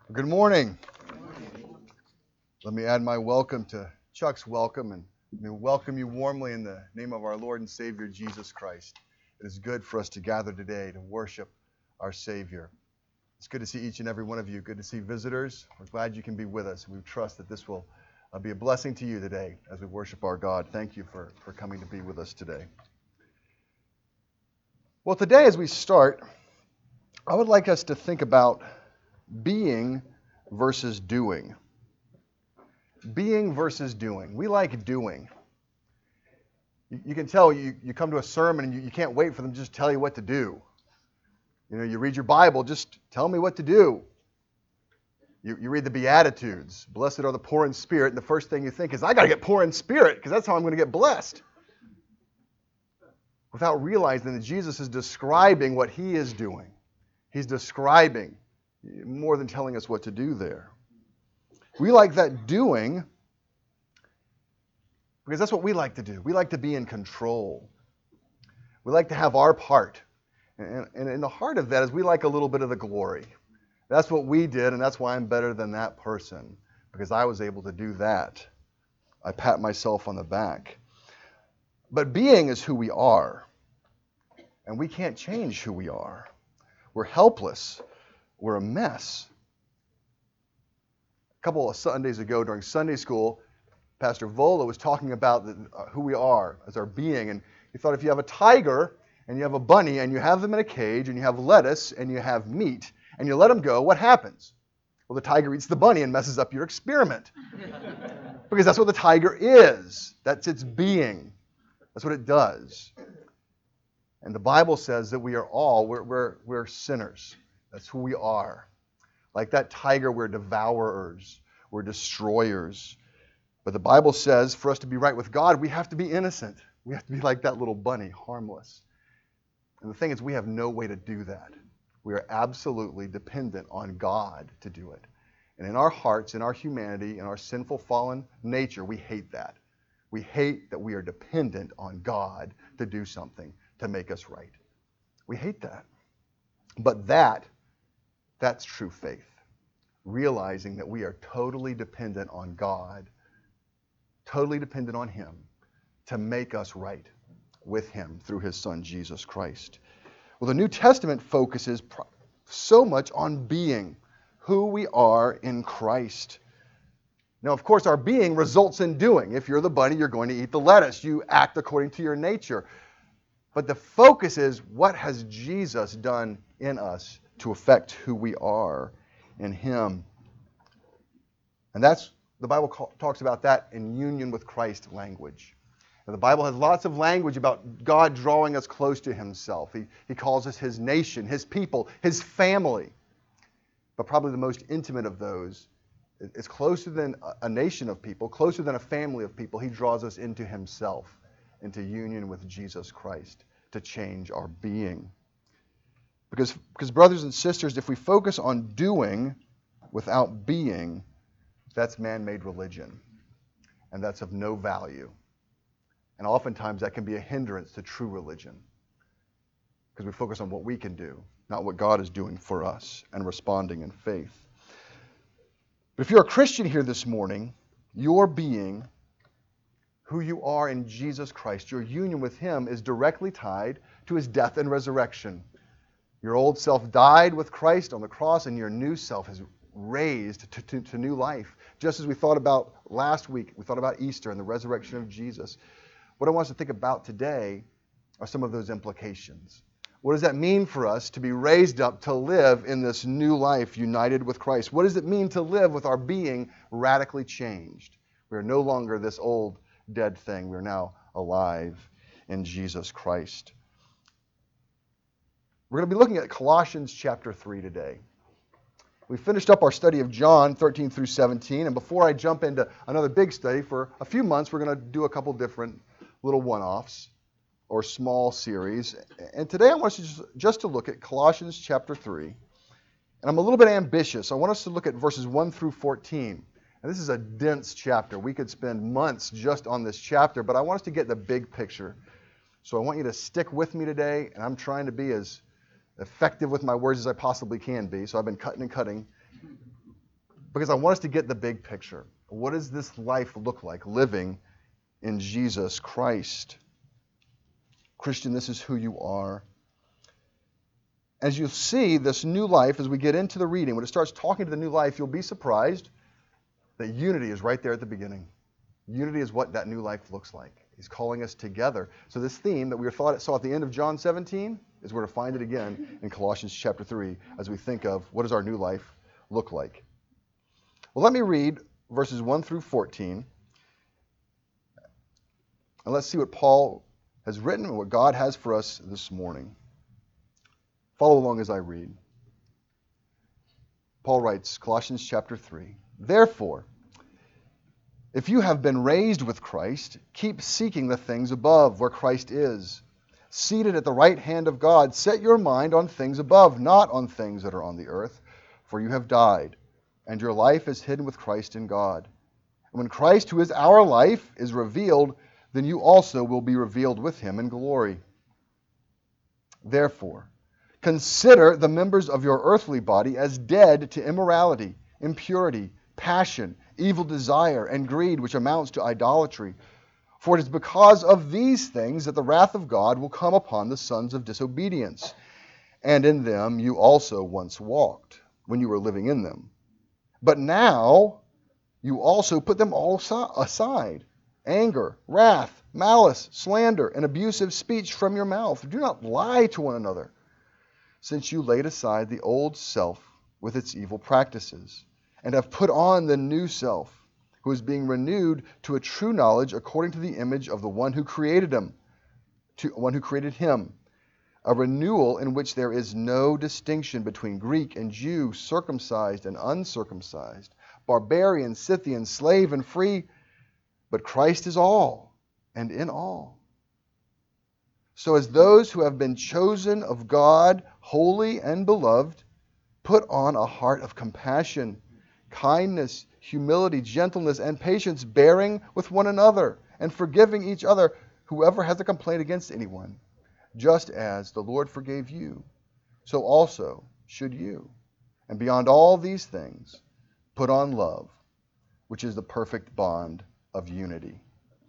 Good morning. Let me add my welcome to Chuck's welcome, and let me welcome you warmly in the name of our Lord and Savior, Jesus Christ. It is good for us to gather today to worship our Savior. It's good to see each and every one of you. Good to see visitors. We're glad you can be with us. We trust that this will be a blessing to you today as we worship our God. Thank you for coming to be with us today. Well, today as we start, I would like us to think about being versus doing. Being versus doing. We like doing. You can tell you come to a sermon and you can't wait for them to just tell you what to do. You know, you read your Bible, just tell me what to do. You read the Beatitudes. Blessed are the poor in spirit, and the first thing you think is, I got to get poor in spirit because that's how I'm going to get blessed. Without realizing that Jesus is describing what he is doing. He's describing more than telling us what to do there. We like that doing because that's what we like to do. We like to be in control. We like to have our part. And in the heart of that is we like a little bit of the glory. That's what we did, and that's why I'm better than that person, because I was able to do that. I pat myself on the back. But being is who we are, and we can't change who we are. We're helpless. We're a mess. A couple of Sundays ago during Sunday school, Pastor Vola was talking about who we are as our being, and he thought if you have a tiger and you have a bunny and you have them in a cage and you have lettuce and you have meat and you let them go, what happens? Well, the tiger eats the bunny and messes up your experiment. Because that's what the tiger is. That's its being. That's what it does. And the Bible says that we are all, we're sinners. That's who we are. Like that tiger, we're devourers. We're destroyers. But the Bible says for us to be right with God, we have to be innocent. We have to be like that little bunny, harmless. And the thing is, we have no way to do that. We are absolutely dependent on God to do it. And in our hearts, in our humanity, in our sinful, fallen nature, we hate that. We hate that we are dependent on God to do something to make us right. We hate that. But that's true faith. Realizing that we are totally dependent on God, totally dependent on him to make us right with him through his son, Jesus Christ. Well, the New Testament focuses so much on being, who we are in Christ. Now, of course, our being results in doing. If you're the bunny, you're going to eat the lettuce. You act according to your nature. But the focus is, what has Jesus done in us to affect who we are in him? And that's, the Bible talks about that in union with Christ language. And the Bible has lots of language about God drawing us close to himself. He calls us his nation, his people, his family. But probably the most intimate of those is closer than a nation of people, closer than a family of people. He draws us into himself, into union with Jesus Christ, to change our being. Because brothers and sisters, if we focus on doing without being, that's man-made religion. And that's of no value. And oftentimes that can be a hindrance to true religion. Because we focus on what we can do, not what God is doing for us, and responding in faith. But if you're a Christian here this morning, your being, who you are in Jesus Christ, your union with him is directly tied to his death and resurrection. Your old self died with Christ on the cross, and your new self is raised to new life. Just as we thought about last week, we thought about Easter and the resurrection of Jesus. What I want us to think about today are some of those implications. What does that mean for us to be raised up to live in this new life united with Christ? What does it mean to live with our being radically changed? We are no longer this old dead thing. We are now alive in Jesus Christ. We're going to be looking at Colossians chapter 3 today. We finished up our study of John 13 through 17, and before I jump into another big study, for a few months we're going to do a couple different little one-offs or small series. And today I want us just to look at Colossians chapter 3. And I'm a little bit ambitious. I want us to look at verses 1 through 14. And this is a dense chapter. We could spend months just on this chapter, but I want us to get the big picture. So I want you to stick with me today, and I'm trying to be as effective with my words as I possibly can be. So I've been cutting and cutting. because I want us to get the big picture. What does this life look like, living in Jesus Christ? Christian, this is who you are. As you see this new life, as we get into the reading, when it starts talking to the new life, you'll be surprised that unity is right there at the beginning. Unity is what that new life looks like. He's calling us together. So this theme that we saw at the end of John 17 is we're to find it again in Colossians chapter 3 as we think of what does our new life look like. Well, let me read verses 1 through 14. And let's see what Paul has written and what God has for us this morning. Follow along as I read. Paul writes, Colossians chapter 3, "Therefore, if you have been raised with Christ, keep seeking the things above, where Christ is, seated at the right hand of God. Set your mind on things above, not on things that are on the earth, for you have died, and your life is hidden with Christ in God. And when Christ, who is our life, is revealed, then you also will be revealed with him in glory. Therefore, consider the members of your earthly body as dead to immorality, impurity, passion, evil desire, and greed, which amounts to idolatry. For it is because of these things that the wrath of God will come upon the sons of disobedience. And in them you also once walked, when you were living in them. But now you also put them all aside: anger, wrath, malice, slander, and abusive speech from your mouth. Do not lie to one another, since you laid aside the old self with its evil practices, and have put on the new self, who is being renewed to a true knowledge according to the image of the one who created him, a renewal in which there is no distinction between Greek and Jew, circumcised and uncircumcised, barbarian, Scythian, slave and free, but Christ is all and in all. So as those who have been chosen of God, holy and beloved, put on a heart of compassion, kindness, humility, gentleness, and patience, bearing with one another and forgiving each other, whoever has a complaint against anyone. Just as the Lord forgave you, so also should you. And beyond all these things, put on love, which is the perfect bond of unity."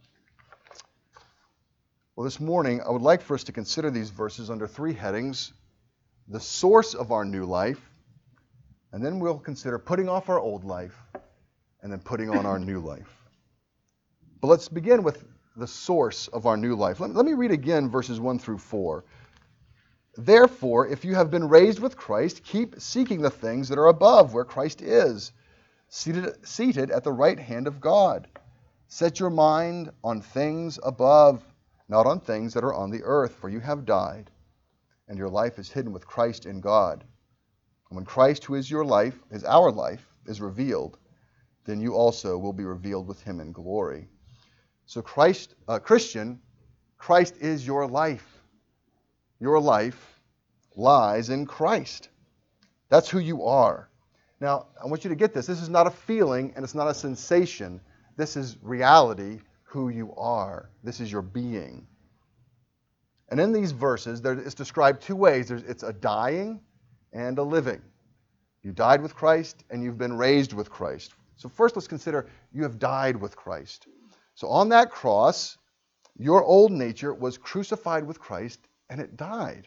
Well, this morning, I would like for us to consider these verses under three headings: the source of our new life, and then we'll consider putting off our old life, and then putting on our new life. But let's begin with the source of our new life. Let me read again verses 1 through 4. "Therefore, if you have been raised with Christ, keep seeking the things that are above, where Christ is, seated at the right hand of God. Set your mind on things above, not on things that are on the earth, for you have died, and your life is hidden with Christ in God. And when Christ, who is your life, is our life, is revealed, then you also will be revealed with him in glory." So Christian, Christ is your life. Your life lies in Christ. That's who you are. Now, I want you to get this. This is not a feeling and it's not a sensation. This is reality, who you are. This is your being. And in these verses, it's described two ways. It's a dying and a living. You died with Christ and you've been raised with Christ. So first let's consider you have died with Christ. So on that cross, your old nature was crucified with Christ and it died.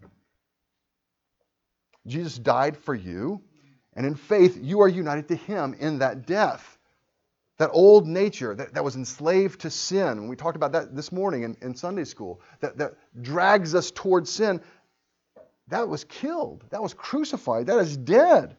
Jesus died for you, and in faith you are united to him in that death. That old nature that was enslaved to sin, and we talked about that this morning in Sunday school, that drags us towards sin, that was killed, that was crucified, that is dead.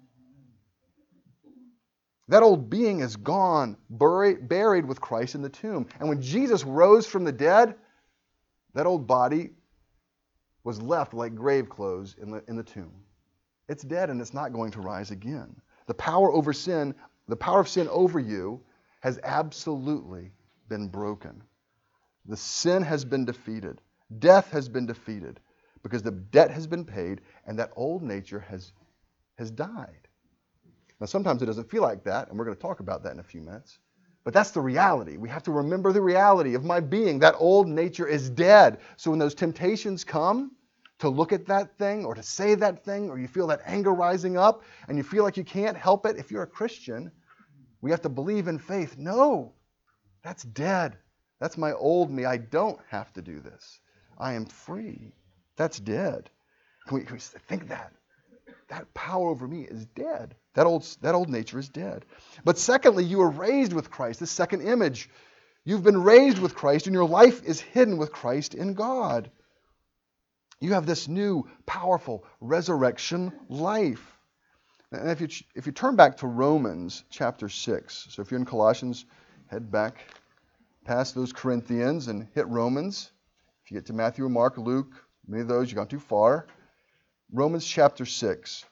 That old being is gone, buried with Christ in the tomb. And when Jesus rose from the dead, that old body was left like grave clothes in the tomb. It's dead and it's not going to rise again. The power of sin over you has absolutely been broken. The sin has been defeated. Death has been defeated because the debt has been paid and that old nature has died. Now, sometimes it doesn't feel like that, and we're going to talk about that in a few minutes. But that's the reality. We have to remember the reality of my being. That old nature is dead. So when those temptations come to look at that thing or to say that thing, or you feel that anger rising up and you feel like you can't help it. If you're a Christian, we have to believe in faith. No, that's dead. That's my old me. I don't have to do this. I am free. That's dead. Can we think that? That power over me is dead. That old nature is dead. But secondly, you are raised with Christ. This second image. You've been raised with Christ, and your life is hidden with Christ in God. You have this new, powerful resurrection life. And if you turn back to Romans chapter 6, so if you're in Colossians, head back past those Corinthians and hit Romans. If you get to Matthew, Mark, Luke, many of those, you've gone too far. Romans chapter 6.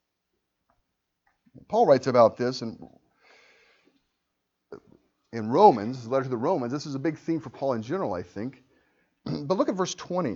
Paul writes about this in Romans, his letter to the Romans. This is a big theme for Paul in general, I think. But look at verse 20.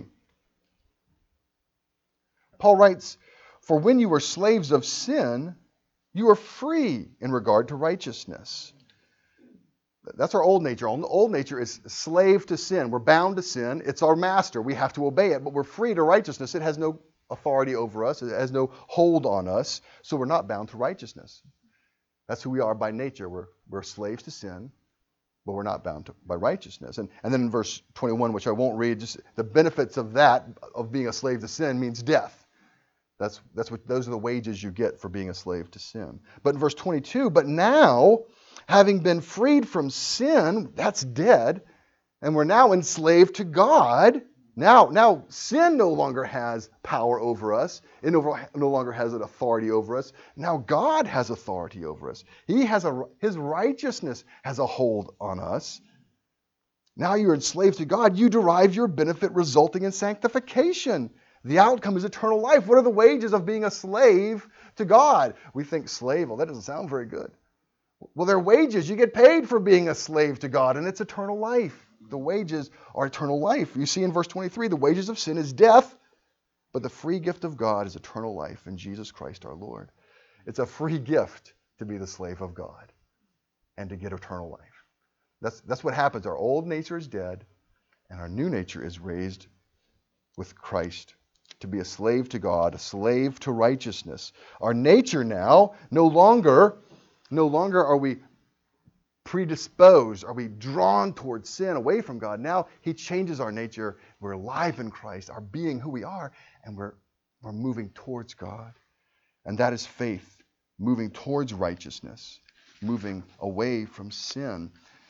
Paul writes, "For when you were slaves of sin, you were free in regard to righteousness." That's our old nature. Our old nature is slave to sin. We're bound to sin. It's our master. We have to obey it, but we're free to righteousness. It has no authority over us. It has no hold on us, so we're not bound to righteousness. That's who we are by nature. We're slaves to sin, but we're not bound by righteousness. And then in verse 21, which I won't read, just the benefits of that, of being a slave to sin, means death. Those are the wages you get for being a slave to sin. But in verse 22, but now, having been freed from sin, that's dead, and we're now enslaved to God. Now sin no longer has power over us. It no longer has an authority over us. Now God has authority over us. His righteousness has a hold on us. Now you're enslaved to God. You derive your benefit resulting in sanctification. The outcome is eternal life. What are the wages of being a slave to God? We think slave, well, that doesn't sound very good. Well, they're wages. You get paid for being a slave to God, and it's eternal life. The wages are eternal life. You see in verse 23, the wages of sin is death, but the free gift of God is eternal life in Jesus Christ our Lord. It's a free gift to be the slave of God and to get eternal life. That's what happens. Our old nature is dead, and our new nature is raised with Christ to be a slave to God, a slave to righteousness. Our nature now, no longer are we predisposed, are we drawn towards sin, away from God. Now He changes our nature. We're alive in Christ, our being who we are, and we're moving towards God. And that is faith, moving towards righteousness, moving away from sin.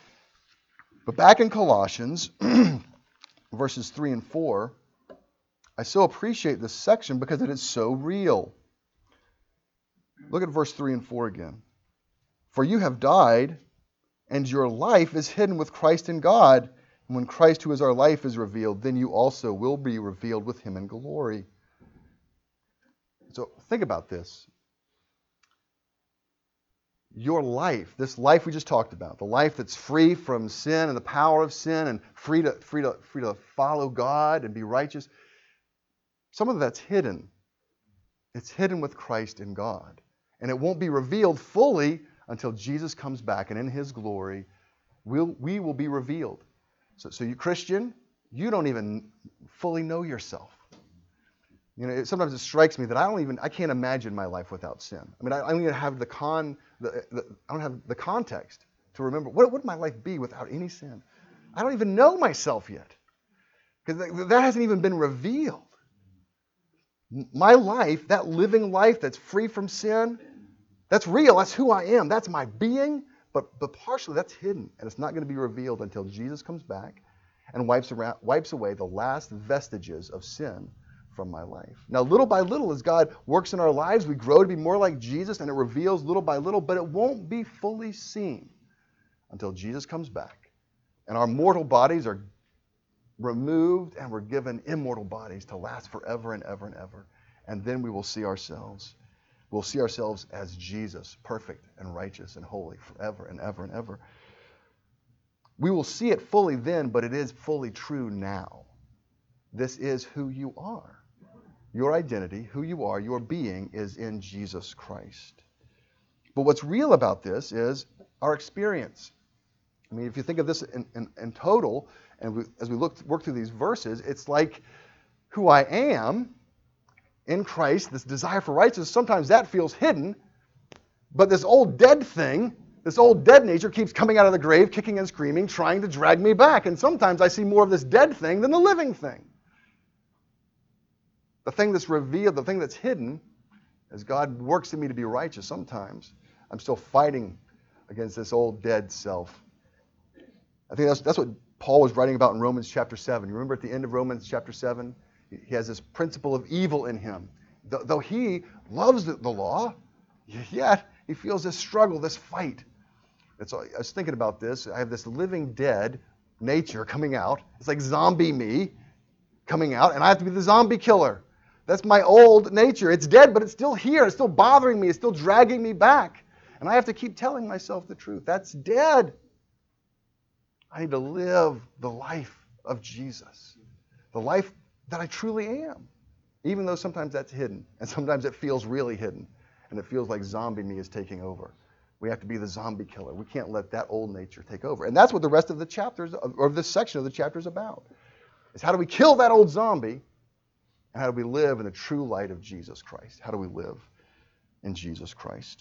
But back in Colossians, verses 3 and 4, I so appreciate this section because it is so real. Look at verse 3 and 4 again. For you have died, and your life is hidden with Christ in God. And when Christ, who is our life, is revealed, then you also will be revealed with Him in glory. So think about this. Your life, this life we just talked about, the life that's free from sin and the power of sin, and free to follow God and be righteous. Some of that's hidden. It's hidden with Christ in God. And it won't be revealed fully until Jesus comes back, and in His glory, we will be revealed. So you Christian, you don't even fully know yourself. You know, sometimes it strikes me that I can't imagine my life without sin. I mean, I don't even have I don't have the context to remember what would my life be without any sin. I don't even know myself yet, because that hasn't even been revealed. My life, that living life that's free from sin, that's real. That's who I am. That's my being. But partially that's hidden, and it's not going to be revealed until Jesus comes back and wipes away the last vestiges of sin from my life. Now, little by little, as God works in our lives, we grow to be more like Jesus, and it reveals little by little, but it won't be fully seen until Jesus comes back. And our mortal bodies are removed, and we're given immortal bodies to last forever and ever and ever. And then we will see ourselves. We'll see ourselves as Jesus, perfect and righteous and holy forever and ever and ever. We will see it fully then, but it is fully true now. This is who you are. Your identity, who you are, your being is in Jesus Christ. But what's real about this is our experience. I mean, if you think of this in total, and as we work through these verses, it's like who I am in Christ, this desire for righteousness, sometimes that feels hidden, but this old dead thing, this old dead nature keeps coming out of the grave, kicking and screaming, trying to drag me back. And sometimes I see more of this dead thing than the living thing. The thing that's revealed, the thing that's hidden, as God works in me to be righteous, sometimes I'm still fighting against this old dead self. I think that's what Paul was writing about in Romans chapter 7. You remember at the end of Romans chapter 7? He has this principle of evil in him. Though he loves the law, yet he feels this struggle, this fight. I was thinking about this. I have this living dead nature coming out. It's like zombie me coming out, and I have to be the zombie killer. That's my old nature. It's dead, but it's still here. It's still bothering me. It's still dragging me back. And I have to keep telling myself the truth. That's dead. I need to live the life of Jesus, the life that I truly am, even though sometimes that's hidden, and sometimes it feels really hidden, and it feels like zombie me is taking over. We have to be the zombie killer. We can't let that old nature take over. And that's what the rest of the chapters, or this section of the chapter is about, is how do we kill that old zombie, and how do we live in the true light of Jesus Christ? How do we live in Jesus Christ?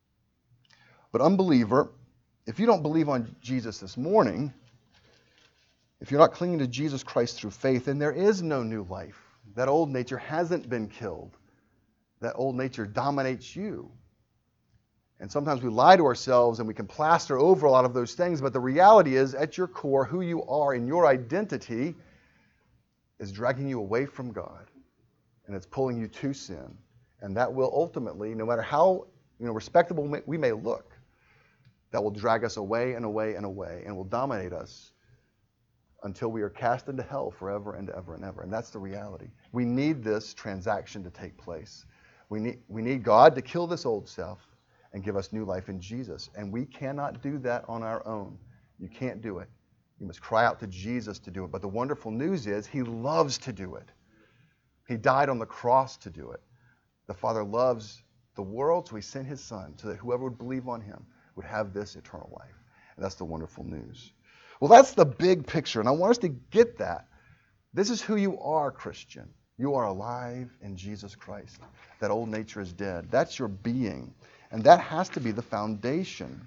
But unbeliever, if you don't believe on Jesus this morning, if you're not clinging to Jesus Christ through faith, then there is no new life. That old nature hasn't been killed. That old nature dominates you. And sometimes we lie to ourselves and we can plaster over a lot of those things, but the reality is, at your core, who you are and your identity is dragging you away from God, and it's pulling you to sin. And that will ultimately, no matter how respectable we may look, that will drag us away and away and away, and will dominate us until we are cast into hell forever and ever and ever. And that's the reality. We need this transaction to take place. We need God to kill this old self and give us new life in Jesus. And we cannot do that on our own. You can't do it. You must cry out to Jesus to do it. But the wonderful news is he loves to do it. He died on the cross to do it. The Father loves the world, so he sent his Son so that whoever would believe on him would have this eternal life. And that's the wonderful news. Well, that's the big picture, and I want us to get that. This is who you are, Christian. You are alive in Jesus Christ. That old nature is dead. That's your being, and that has to be the foundation.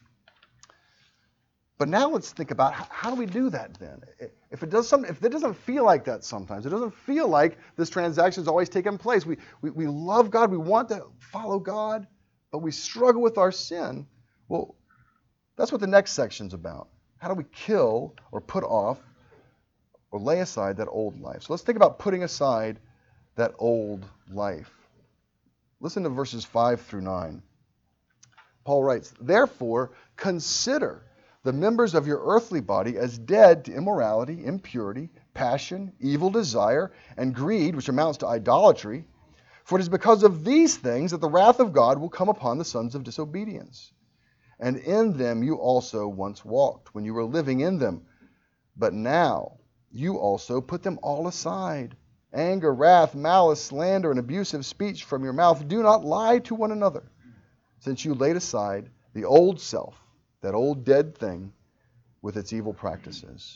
But now let's think about how do we do that then? If it doesn't feel like that sometimes, it doesn't feel like this transaction is always taking place. We love God, we want to follow God, but we struggle with our sin. Well, that's what the next section's about. How do we kill or put off or lay aside that old life? So let's think about putting aside that old life. Listen to verses 5 through 9. Paul writes, "Therefore, consider the members of your earthly body as dead to immorality, impurity, passion, evil desire, and greed, which amounts to idolatry. For it is because of these things that the wrath of God will come upon the sons of disobedience. And in them you also once walked, when you were living in them. But now you also put them all aside. Anger, wrath, malice, slander, and abusive speech from your mouth. Do not lie to one another, since you laid aside the old self, that old dead thing, with its evil practices."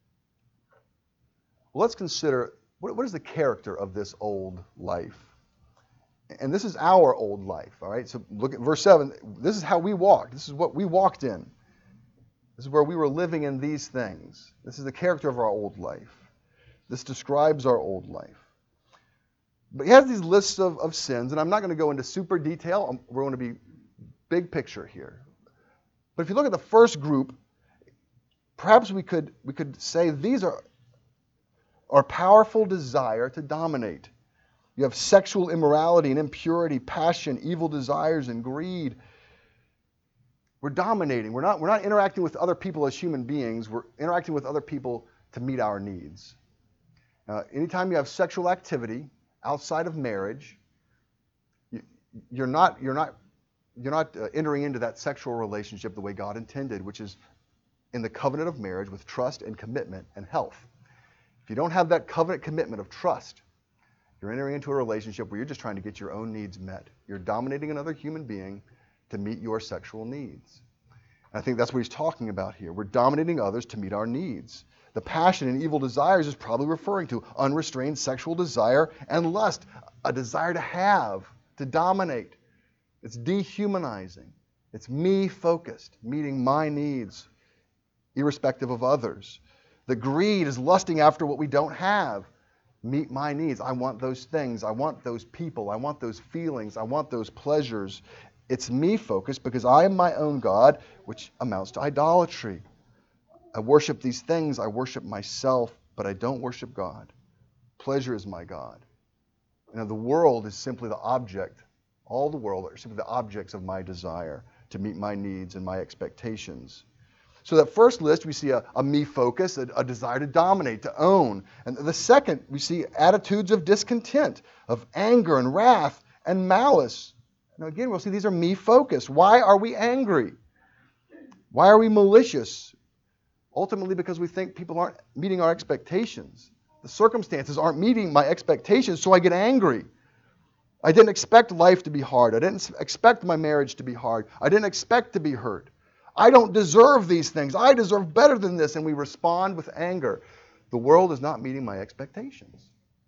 Well, let's consider, what is the character of this old life? And this is our old life, all right? So look at verse 7. This is how we walked. This is what we walked in. This is where we were living in these things. This is the character of our old life. This describes our old life. But he has these lists of sins, and I'm not going to go into super detail. We're going to be big picture here. But if you look at the first group, perhaps we could say these are our powerful desire to dominate. You have sexual immorality and impurity, passion, evil desires, and greed. We're dominating. We're not interacting with other people as human beings. We're interacting with other people to meet our needs. Anytime you have sexual activity outside of marriage, you're not entering into that sexual relationship the way God intended, which is in the covenant of marriage with trust and commitment and health. If you don't have that covenant commitment of trust, you're entering into a relationship where you're just trying to get your own needs met. You're dominating another human being to meet your sexual needs. And I think that's what he's talking about here. We're dominating others to meet our needs. The passion and evil desires is probably referring to unrestrained sexual desire and lust, a desire to have, to dominate. It's dehumanizing. It's me-focused, meeting my needs, irrespective of others. The greed is lusting after what we don't have. Meet my needs. I want those things. I want those people. I want those feelings. I want those pleasures. It's me-focused because I am my own God, which amounts to idolatry. I worship these things. I worship myself, but I don't worship God. Pleasure is my God. The world is simply the object. All the world are simply the objects of my desire to meet my needs and my expectations. So that first list, we see a me focus, a desire to dominate, to own. And the second, we see attitudes of discontent, of anger and wrath and malice. Now again, we'll see these are me focused. Why are we angry? Why are we malicious? Ultimately because we think people aren't meeting our expectations. The circumstances aren't meeting my expectations, so I get angry. I didn't expect life to be hard. I didn't expect my marriage to be hard. I didn't expect to be hurt. I don't deserve these things. I deserve better than this. And we respond with anger. The world is not meeting my expectations.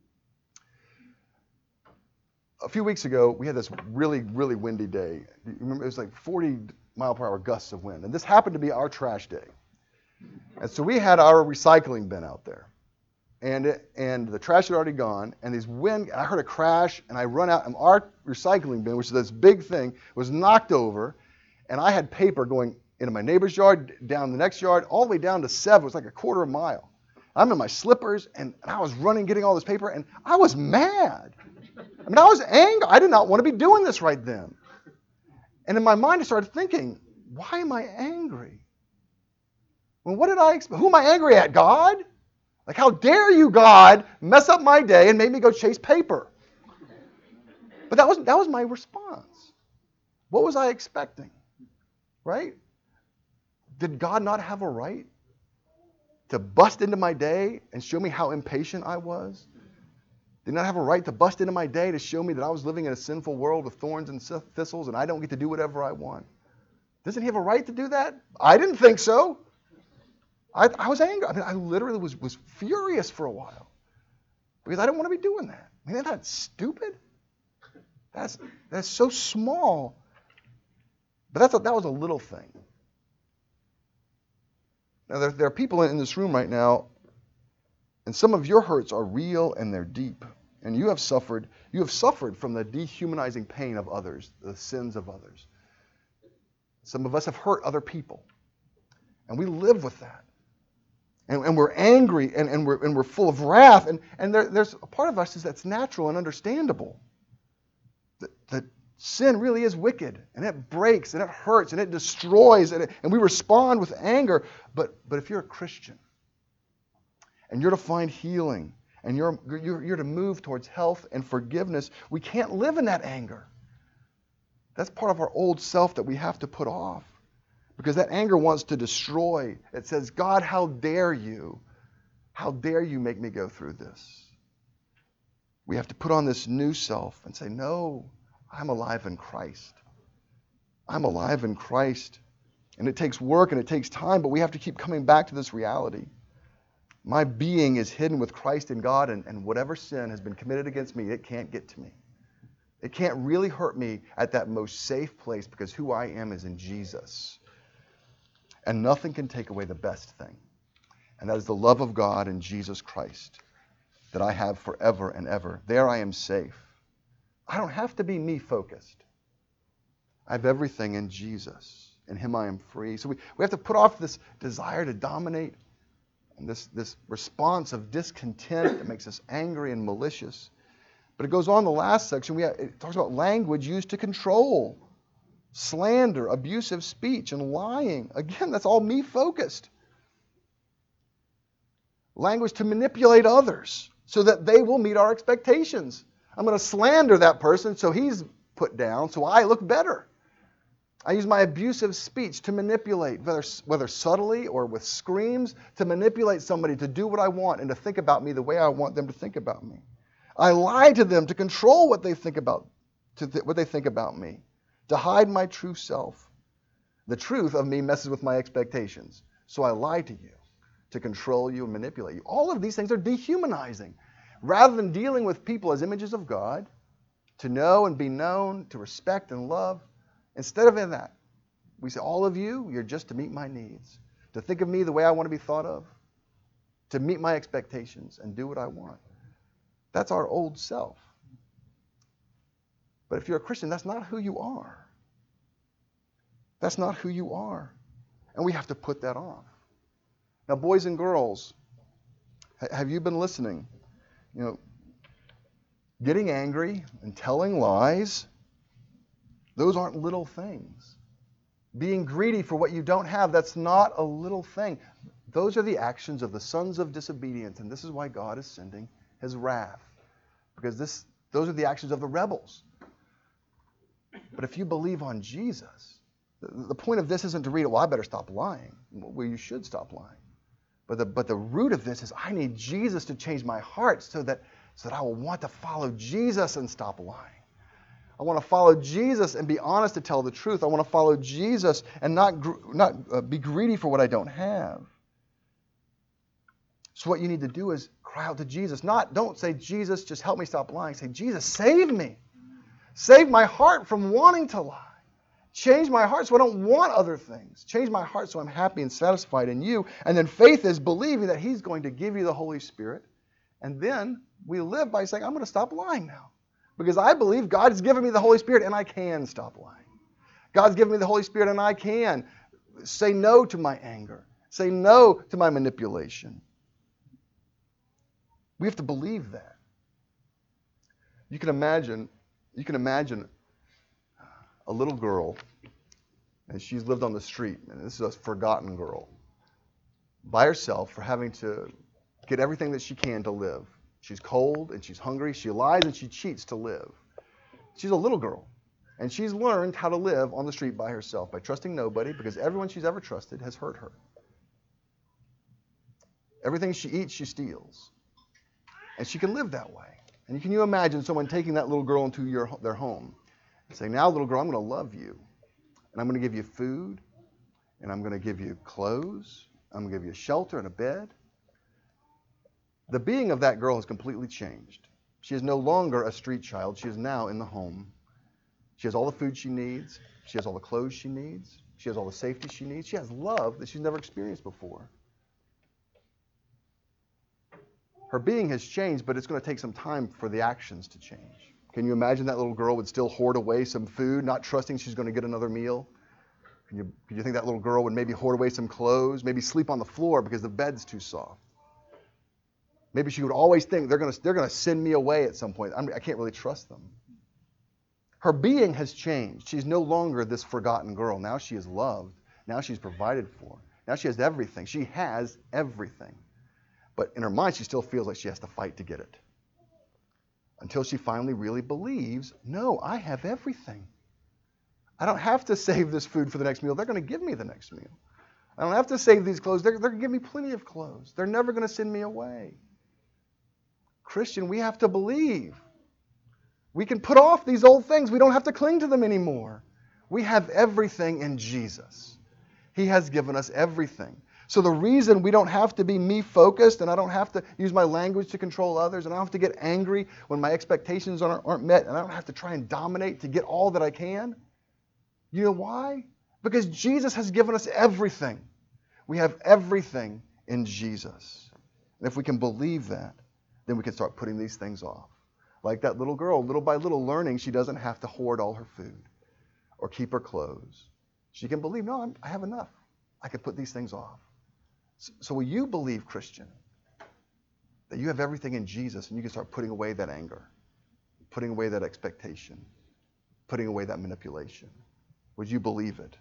A few weeks ago, we had this really, really windy day. You remember, it was like 40-mile-per-hour gusts of wind. And this happened to be our trash day. And so we had our recycling bin out there. And the trash had already gone, and I heard a crash, and I run out, and our recycling bin, which is this big thing, was knocked over, and I had paper going into my neighbor's yard, down the next yard, all the way down to 7. It was like a quarter of a mile. I'm in my slippers, and I was running, getting all this paper, and I was mad. I mean, I was angry. I did not want to be doing this right then. And in my mind, I started thinking, why am I angry? Well, what did I expect? Who am I angry at, God? Like, how dare you, God, mess up my day and make me go chase paper? But that was my response. What was I expecting? Right? Did God not have a right to bust into my day and show me how impatient I was? Did not have a right to bust into my day to show me that I was living in a sinful world with thorns and thistles and I don't get to do whatever I want? Doesn't he have a right to do that? I didn't think so. I was angry. I mean, I literally was furious for a while because I didn't want to be doing that. I mean, isn't that stupid? That's so small. But that was a little thing. Now, there are people in this room right now, and some of your hurts are real and they're deep. And you have suffered from the dehumanizing pain of others, the sins of others. Some of us have hurt other people. And we live with that. And we're angry and we're full of wrath. And there's a part of us that's natural and understandable. That sin really is wicked. And it breaks and it hurts and it destroys. And we respond with anger. But if you're a Christian and you're to find healing and you're to move towards health and forgiveness, we can't live in that anger. That's part of our old self that we have to put off. Because that anger wants to destroy. It says, God, how dare you? How dare you make me go through this? We have to put on this new self and say, no, I'm alive in Christ. I'm alive in Christ. And it takes work and it takes time, but we have to keep coming back to this reality. My being is hidden with Christ in God, and whatever sin has been committed against me, it can't get to me. It can't really hurt me at that most safe place because who I am is in Jesus. And nothing can take away the best thing. And that is the love of God in Jesus Christ that I have forever and ever. There I am safe. I don't have to be me-focused. I have everything in Jesus. In Him I am free. So we have to put off this desire to dominate and this response of discontent that makes us angry and malicious. But it goes on in the last section. It talks about language used to control. Slander, abusive speech, and lying. Again, that's all me-focused. Language to manipulate others so that they will meet our expectations. I'm going to slander that person so he's put down so I look better. I use my abusive speech to manipulate, whether subtly or with screams, to manipulate somebody to do what I want and to think about me the way I want them to think about me. I lie to them to control what they think about me. To hide my true self. The truth of me messes with my expectations. So I lie to you to control you and manipulate you. All of these things are dehumanizing. Rather than dealing with people as images of God, to know and be known, to respect and love. Instead of in that, we say, all of you, you're just to meet my needs, to think of me the way I want to be thought of, to meet my expectations and do what I want. That's our old self. But if you're a Christian, that's not who you are. That's not who you are. And we have to put that off. Now, boys and girls, have you been listening? You know, getting angry and telling lies, those aren't little things. Being greedy for what you don't have, that's not a little thing. Those are the actions of the sons of disobedience, and this is why God is sending his wrath. Because those are the actions of the rebels. But if you believe on Jesus, the point of this isn't to read, well, I better stop lying. Well, you should stop lying. But the root of this is I need Jesus to change my heart so that I will want to follow Jesus and stop lying. I want to follow Jesus and be honest to tell the truth. I want to follow Jesus and not be greedy for what I don't have. So what you need to do is cry out to Jesus. Don't say, Jesus, just help me stop lying. Say, Jesus, save me. Save my heart from wanting to lie. Change my heart so I don't want other things. Change my heart so I'm happy and satisfied in you. And then faith is believing that he's going to give you the Holy Spirit. And then we live by saying, I'm going to stop lying now. Because I believe God has given me the Holy Spirit and I can stop lying. God's given me the Holy Spirit and I can say no to my anger. Say no to my manipulation. We have to believe that. You can imagine a little girl, and she's lived on the street, and this is a forgotten girl, by herself for having to get everything that she can to live. She's cold and she's hungry. She lies and she cheats to live. She's a little girl, and she's learned how to live on the street by herself by trusting nobody because everyone she's ever trusted has hurt her. Everything she eats, she steals. And she can live that way. And can you imagine someone taking that little girl into their home and saying, now, little girl, I'm going to love you, and I'm going to give you food, and I'm going to give you clothes, I'm going to give you shelter and a bed. The being of that girl has completely changed. She is no longer a street child. She is now in the home. She has all the food she needs. She has all the clothes she needs. She has all the safety she needs. She has love that she's never experienced before. Her being has changed, but it's going to take some time for the actions to change. Can you imagine that little girl would still hoard away some food, not trusting she's going to get another meal? Could you think that little girl would maybe hoard away some clothes, maybe sleep on the floor because the bed's too soft? Maybe she would always think they're going to send me away at some point. I can't really trust them. Her being has changed. She's no longer this forgotten girl. Now she is loved. Now she's provided for. Now she has everything. She has everything. But in her mind, she still feels like she has to fight to get it. Until she finally really believes, no, I have everything. I don't have to save this food for the next meal. They're going to give me the next meal. I don't have to save these clothes. They're going to give me plenty of clothes. They're never going to send me away. Christian, we have to believe. We can put off these old things. We don't have to cling to them anymore. We have everything in Jesus. He has given us everything. So the reason we don't have to be me-focused, and I don't have to use my language to control others, and I don't have to get angry when my expectations aren't met, and I don't have to try and dominate to get all that I can. You know why? Because Jesus has given us everything. We have everything in Jesus. And if we can believe that, then we can start putting these things off. Like that little girl, little by little, learning she doesn't have to hoard all her food or keep her clothes. She can believe, no, I have enough. I can put these things off. So will you believe, Christian, that you have everything in Jesus and you can start putting away that anger, putting away that expectation, putting away that manipulation? Would you believe it?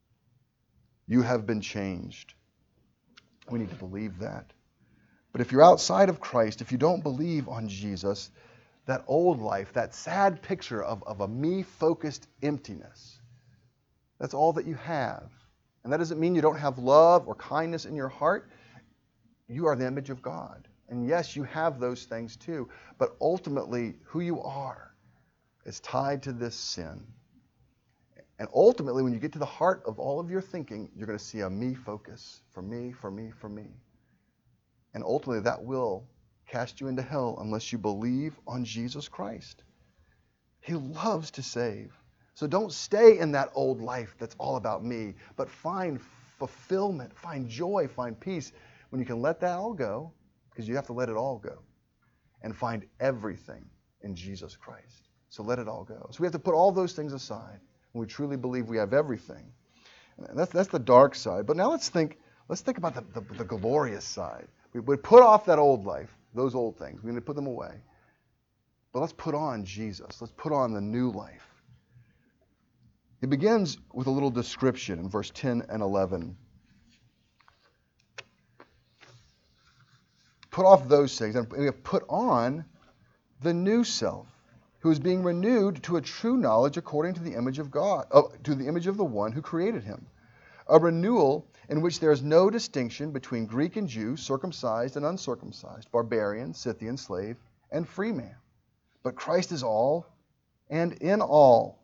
You have been changed. We need to believe that. But if you're outside of Christ, if you don't believe on Jesus, that old life, that sad picture of a me-focused emptiness, that's all that you have. And that doesn't mean you don't have love or kindness in your heart. You are the image of God. And yes, you have those things too. But ultimately, who you are is tied to this sin. And ultimately, when you get to the heart of all of your thinking, you're going to see a me focus. For me, for me, for me. And ultimately, that will cast you into hell unless you believe on Jesus Christ. He loves to save. So don't stay in that old life that's all about me, but find fulfillment, find joy, find peace when you can let that all go, because you have to let it all go, and find everything in Jesus Christ. So let it all go. So we have to put all those things aside when we truly believe we have everything. And that's the dark side. But now let's think about the glorious side. We would put off that old life, those old things. We need to put them away. But let's put on Jesus. Let's put on the new life. He begins with a little description in verse 10 and 11. Put off those things, and we have put on the new self, who is being renewed to a true knowledge according to the image of God, to the image of the one who created him. A renewal in which there is no distinction between Greek and Jew, circumcised and uncircumcised, barbarian, Scythian, slave, and free man. But Christ is all and in all.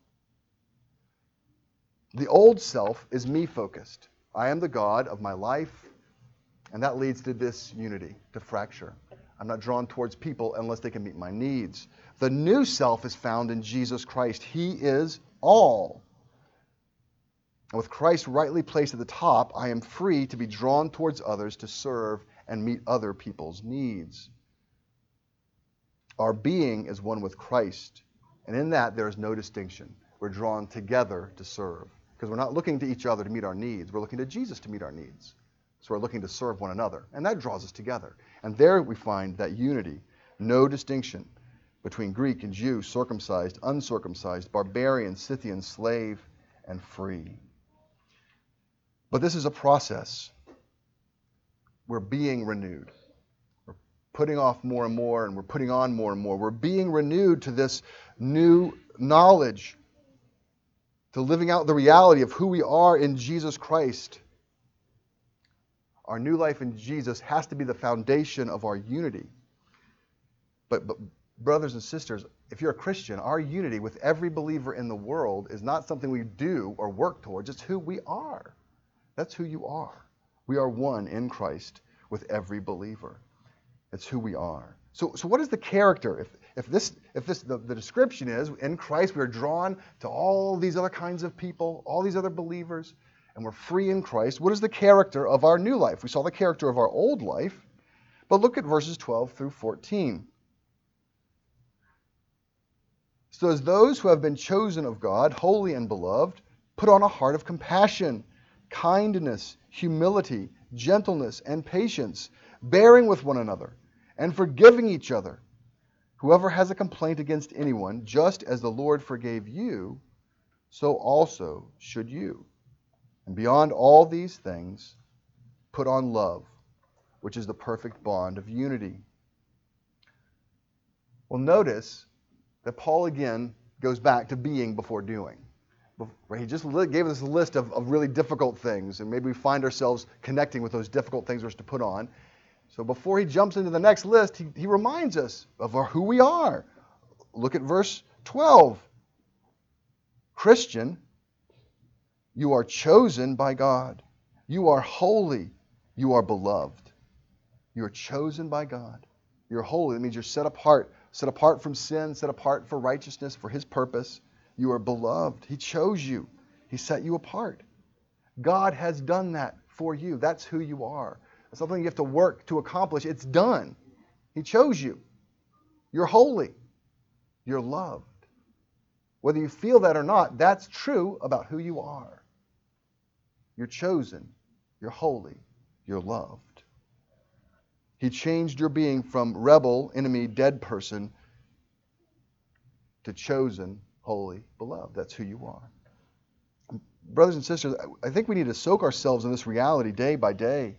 The old self is me-focused. I am the God of my life, and that leads to disunity, to fracture. I'm not drawn towards people unless they can meet my needs. The new self is found in Jesus Christ. He is all. And with Christ rightly placed at the top, I am free to be drawn towards others to serve and meet other people's needs. Our being is one with Christ, and in that there is no distinction. We're drawn together to serve, because we're not looking to each other to meet our needs. We're looking to Jesus to meet our needs. So we're looking to serve one another, and that draws us together. And there we find that unity, no distinction between Greek and Jew, circumcised, uncircumcised, barbarian, Scythian, slave, and free. But this is a process. We're being renewed. We're putting off more and more, and we're putting on more and more. We're being renewed to this new knowledge, to living out the reality of who we are in Jesus Christ. Our new life in Jesus has to be the foundation of our unity. But brothers and sisters, if you're a Christian, our unity with every believer in the world is not something we do or work towards. It's who we are. That's who you are. We are one in Christ with every believer. It's who we are. So what is the character? If the description is in Christ we are drawn to all these other kinds of people, all these other believers, and we're free in Christ, what is the character of our new life? We saw the character of our old life, but look at verses 12 through 14. So as those who have been chosen of God, holy and beloved, put on a heart of compassion, kindness, humility, gentleness, and patience, bearing with one another, and forgiving each other. Whoever has a complaint against anyone, just as the Lord forgave you, so also should you. And beyond all these things, put on love, which is the perfect bond of unity. Well, notice that Paul again goes back to being before doing. He just gave us a list of really difficult things, and maybe we find ourselves connecting with those difficult things we're to put on. So before he jumps into the next list, he reminds us of who we are. Look at verse 12. Christian, you are chosen by God. You are holy. You are beloved. You are chosen by God. You're holy. That means you're set apart from sin, set apart for righteousness, for his purpose. You are beloved. He chose you. He set you apart. God has done that for you. That's who you are. It's something you have to work to accomplish. It's done. He chose you. You're holy. You're loved. Whether you feel that or not, that's true about who you are. You're chosen. You're holy. You're loved. He changed your being from rebel, enemy, dead person to chosen, holy, beloved. That's who you are. Brothers and sisters, I think we need to soak ourselves in this reality day by day.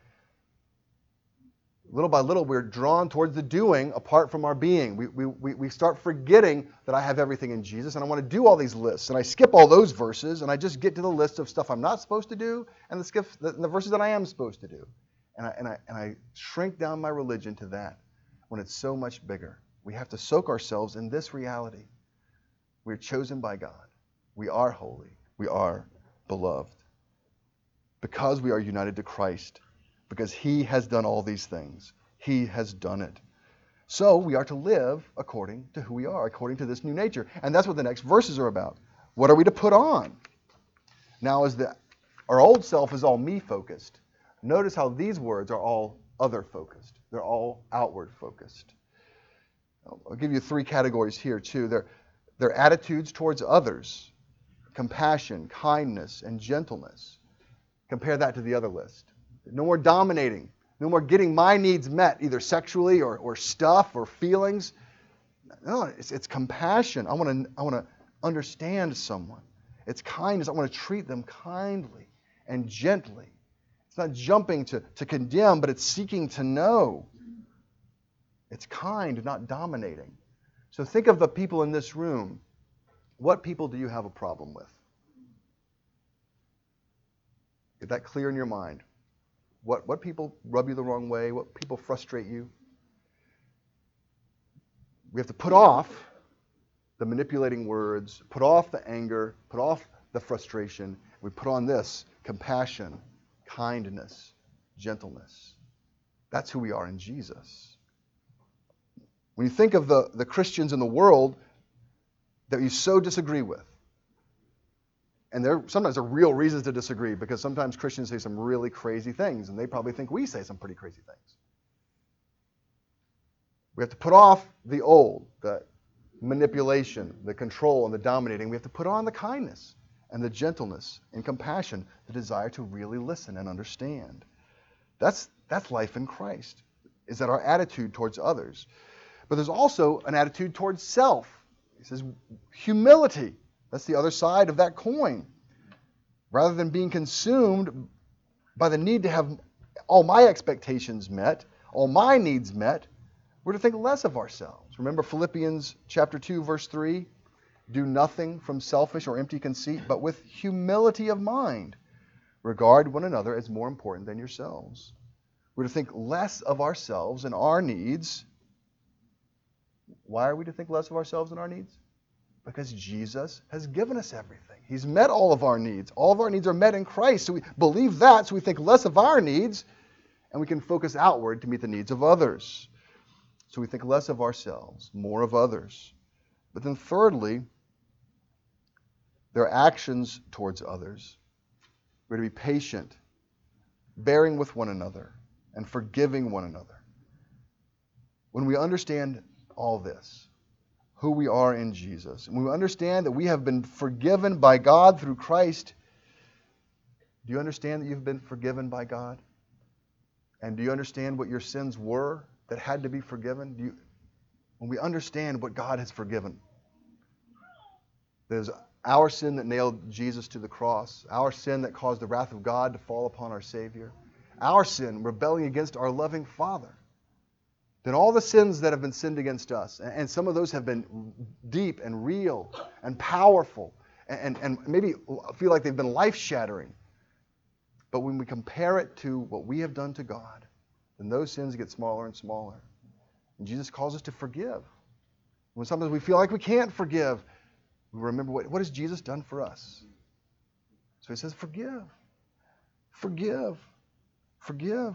Little by little, we're drawn towards the doing apart from our being. We start forgetting that I have everything in Jesus, and I want to do all these lists, and I skip all those verses, and I just get to the list of stuff I'm not supposed to do, and the verses that I am supposed to do. And I shrink down my religion to that when it's so much bigger. We have to soak ourselves in this reality. We're chosen by God. We are holy. We are beloved. Because we are united to Christ. Because he has done all these things. He has done it. So we are to live according to who we are, according to this new nature. And that's what the next verses are about. What are we to put on? Now, our old self is all me-focused. Notice how these words are all other-focused. They're all outward-focused. I'll give you 3 categories here, too. They're attitudes towards others, compassion, kindness, and gentleness. Compare that to the other list. No more dominating. No more getting my needs met, either sexually or stuff or feelings. No, it's compassion. I want to understand someone. It's kindness. I want to treat them kindly and gently. It's not jumping to condemn, but it's seeking to know. It's kind, not dominating. So think of the people in this room. What people do you have a problem with? Get that clear in your mind. What people rub you the wrong way? What people frustrate you? We have to put off the manipulating words, put off the anger, put off the frustration. We put on this: compassion, kindness, gentleness. That's who we are in Jesus. When you think of the Christians in the world that you so disagree with, and sometimes there are real reasons to disagree, because sometimes Christians say some really crazy things, and they probably think we say some pretty crazy things. We have to put off the old, the manipulation, the control, and the dominating. We have to put on the kindness and the gentleness and compassion, the desire to really listen and understand. That's life in Christ, is that our attitude towards others. But there's also an attitude towards self. He says humility. That's the other side of that coin. Rather than being consumed by the need to have all my expectations met, all my needs met, we're to think less of ourselves. Remember Philippians chapter 2, verse 3? Do nothing from selfish or empty conceit, but with humility of mind. Regard one another as more important than yourselves. We're to think less of ourselves and our needs. Why are we to think less of ourselves and our needs? Because Jesus has given us everything. He's met all of our needs. All of our needs are met in Christ. So we believe that, so we think less of our needs, and we can focus outward to meet the needs of others. So we think less of ourselves, more of others. But then thirdly, their actions towards others. We're to be patient, bearing with one another, and forgiving one another. When we understand all this, who we are in Jesus, and we understand that we have been forgiven by God through Christ, do you understand that you've been forgiven by God? And do you understand what your sins were that had to be forgiven? When we understand what God has forgiven, there's our sin that nailed Jesus to the cross, our sin that caused the wrath of God to fall upon our Savior, our sin rebelling against our loving Father. Then all the sins that have been sinned against us, and some of those have been deep and real and powerful, and maybe feel like they've been life-shattering. But when we compare it to what we have done to God, then those sins get smaller and smaller. And Jesus calls us to forgive. When sometimes we feel like we can't forgive, we remember what has Jesus done for us. So he says, forgive. Forgive. Forgive.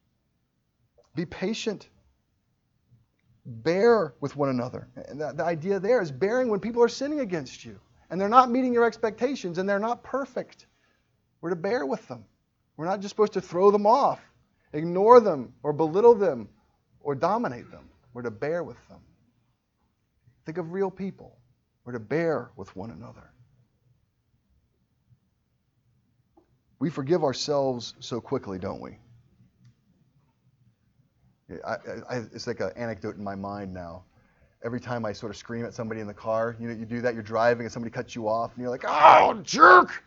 Be patient. Bear with one another. And the idea there is bearing when people are sinning against you, and they're not meeting your expectations, and they're not perfect. We're to bear with them. We're not just supposed to throw them off, ignore them, or belittle them, or dominate them. We're to bear with them. Think of real people. We're to bear with one another. We forgive ourselves so quickly, don't we? It's like an anecdote in my mind now. Every time I sort of scream at somebody in the car, you do that, you're driving and somebody cuts you off, and you're like, oh, jerk!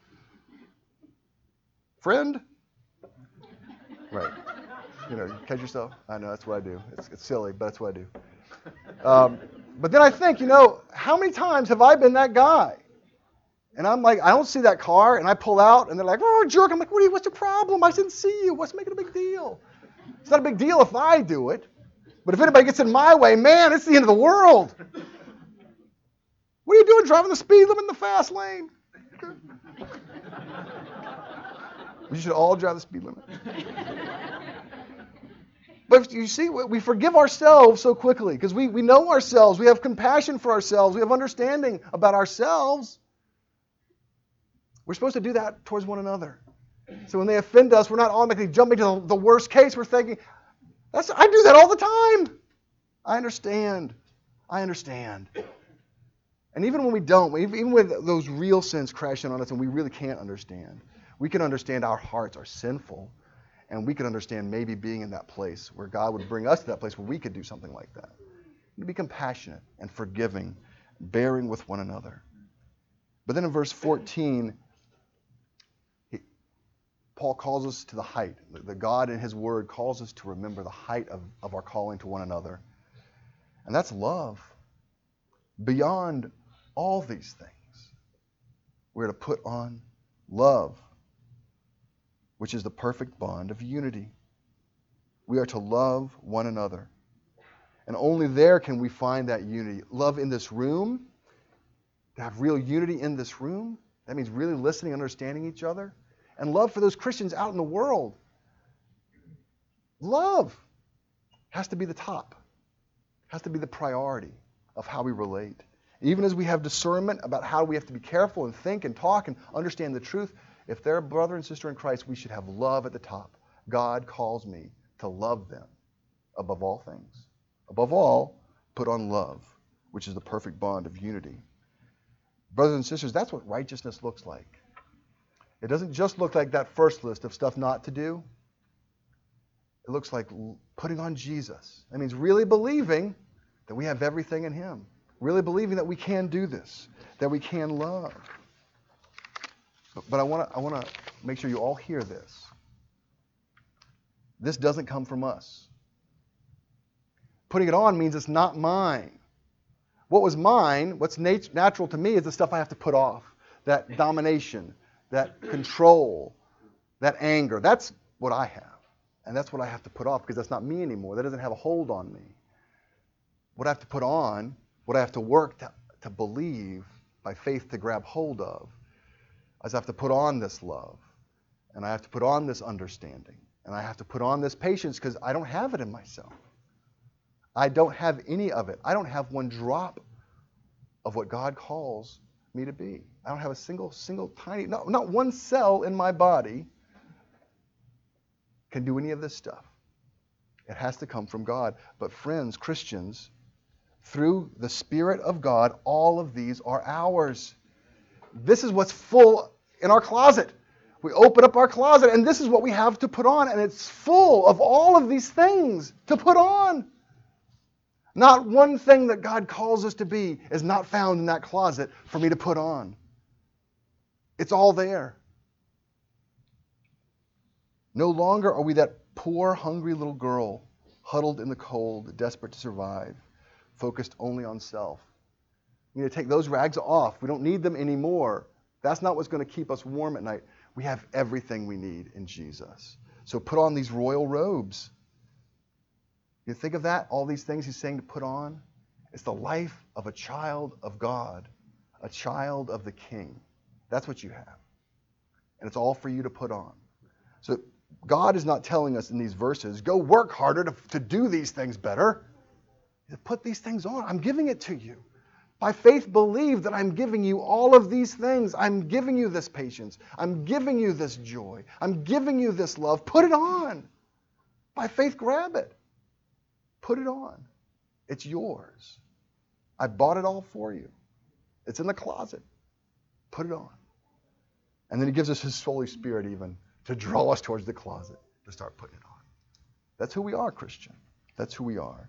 Friend? Right. You catch yourself? I know, that's what I do. It's silly, but that's what I do. But then I think, how many times have I been that guy? And I'm like, I don't see that car, and I pull out, and they're like, oh, jerk. I'm like, what's your problem? I didn't see you. What's making a big deal? It's not a big deal if I do it. But if anybody gets in my way, man, it's the end of the world. What are you doing driving the speed limit in the fast lane? We should all drive the speed limit. But you see, we forgive ourselves so quickly because we know ourselves. We have compassion for ourselves. We have understanding about ourselves. We're supposed to do that towards one another. So when they offend us, we're not automatically jumping to the worst case. We're thinking, I do that all the time. I understand. And even when we don't, even when those real sins crash in on us and we really can't understand, we can understand our hearts are sinful, and we can understand maybe being in that place where God would bring us to that place where we could do something like that. To be compassionate and forgiving, bearing with one another. But then in verse 14, Paul calls us to the height. The God in his word calls us to remember the height of our calling to one another. And that's love. Beyond all these things, we're to put on love, which is the perfect bond of unity. We are to love one another. And only there can we find that unity. Love in this room, to have real unity in this room, that means really listening, understanding each other. And love for those Christians out in the world. Love has to be the top, has to be the priority of how we relate. Even as we have discernment about how we have to be careful and think and talk and understand the truth, if they're a brother and sister in Christ, we should have love at the top. God calls me to love them above all things. Above all, put on love, which is the perfect bond of unity. Brothers and sisters, that's what righteousness looks like. It doesn't just look like that first list of stuff not to do. It looks like putting on Jesus. That means really believing that we have everything in him. Really believing that we can do this, that we can love. But I want to make sure you all hear this. This doesn't come from us. Putting it on means it's not mine. What was mine, what's natural to me, is the stuff I have to put off. That domination, that control, that anger. That's what I have. And that's what I have to put off because that's not me anymore. That doesn't have a hold on me. What I have to put on, what I have to work to believe by faith to grab hold of, is I have to put on this love. And I have to put on this understanding. And I have to put on this patience because I don't have it in myself. I don't have any of it. I don't have one drop of what God calls me to be. I don't have a single tiny, not one cell in my body can do any of this stuff. It has to come from God. But friends, Christians, through the Spirit of God, all of these are ours. This is what's full in our closet. We open up our closet, and this is what we have to put on, and it's full of all of these things to put on. Not one thing that God calls us to be is not found in that closet for me to put on. It's all there. No longer are we that poor, hungry little girl huddled in the cold, desperate to survive, focused only on self. We need to take those rags off. We don't need them anymore. That's not what's going to keep us warm at night. We have everything we need in Jesus. So put on these royal robes. You think of that? All these things he's saying to put on? It's the life of a child of God, a child of the King. That's what you have. And it's all for you to put on. So God is not telling us in these verses, go work harder to do these things better. He said, put these things on. I'm giving it to you. By faith, believe that I'm giving you all of these things. I'm giving you this patience. I'm giving you this joy. I'm giving you this love. Put it on. By faith, grab it. Put it on. It's yours. I bought it all for you. It's in the closet. Put it on. And then he gives us his Holy Spirit even to draw us towards the closet to start putting it on. That's who we are, Christian. That's who we are.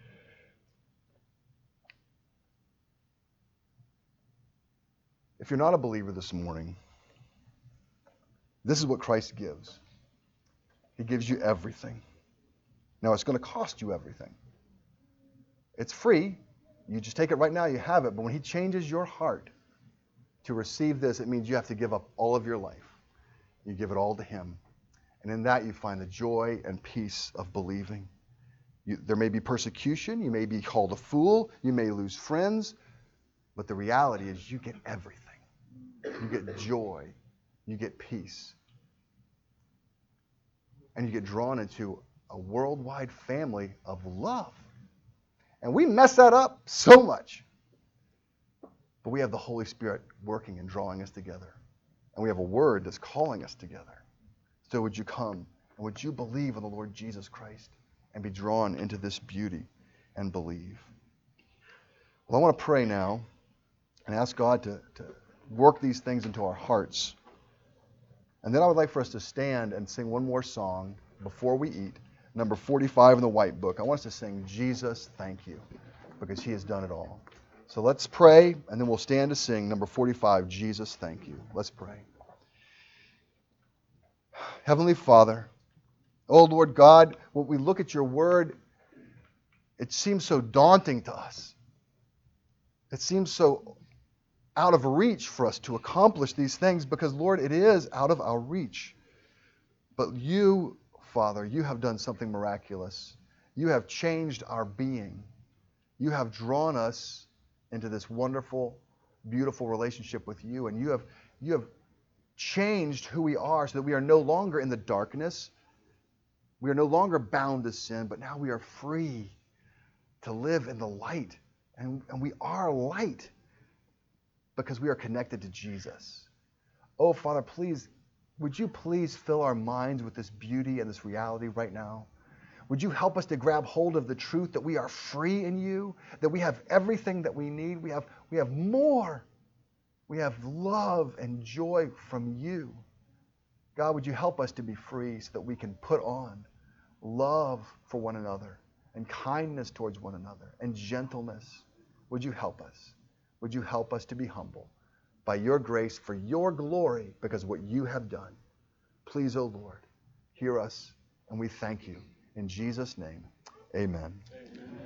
If you're not a believer this morning, this is what Christ gives. He gives you everything. Now, it's going to cost you everything. It's free. You just take it right now, you have it. But when he changes your heart to receive this, it means you have to give up all of your life. You give it all to him. And in that, you find the joy and peace of believing. There may be persecution. You may be called a fool. You may lose friends. But the reality is you get everything. You get joy. You get peace. And you get drawn into a worldwide family of love. And we mess that up so much. But we have the Holy Spirit working and drawing us together. And we have a word that's calling us together. So would you come and would you believe in the Lord Jesus Christ and be drawn into this beauty and believe? Well, I want to pray now and ask God to work these things into our hearts. And then I would like for us to stand and sing one more song before we eat, number 45 in the White Book. I want us to sing, Jesus, Thank You, because he has done it all. So let's pray, and then we'll stand to sing number 45, Jesus, Thank You. Let's pray. Heavenly Father, oh Lord God, when we look at your word, it seems so daunting to us. It seems so out of reach for us to accomplish these things because, Lord, it is out of our reach. But you, Father, you have done something miraculous. You have changed our being. You have drawn us into this wonderful, beautiful relationship with you, and you have changed who we are so that we are no longer in the darkness. We are no longer bound to sin, but now we are free to live in the light. And we are light because we are connected to Jesus. Oh, Father, please, would you please fill our minds with this beauty and this reality right now? Would you help us to grab hold of the truth that we are free in you, that we have everything that we need, we have more. We have love and joy from you. God, would you help us to be free so that we can put on love for one another and kindness towards one another and gentleness? Would you help us? Would you help us to be humble by your grace for your glory because of what you have done? Please, O Lord, hear us and we thank you. In Jesus' name, amen.